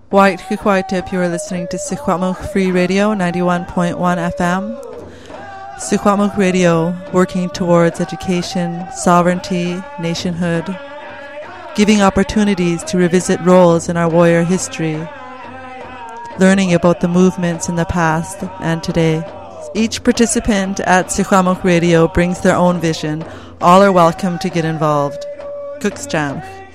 White Huquaitip, you are listening to Secwepemc Free Radio 91.1 FM. Secwepemc Radio, working towards education, sovereignty, nationhood, giving opportunities to revisit roles in our warrior history, learning about the movements in the past and today. Each participant at Secwepemc Radio brings their own vision. All are welcome to get involved. Cook's Jam.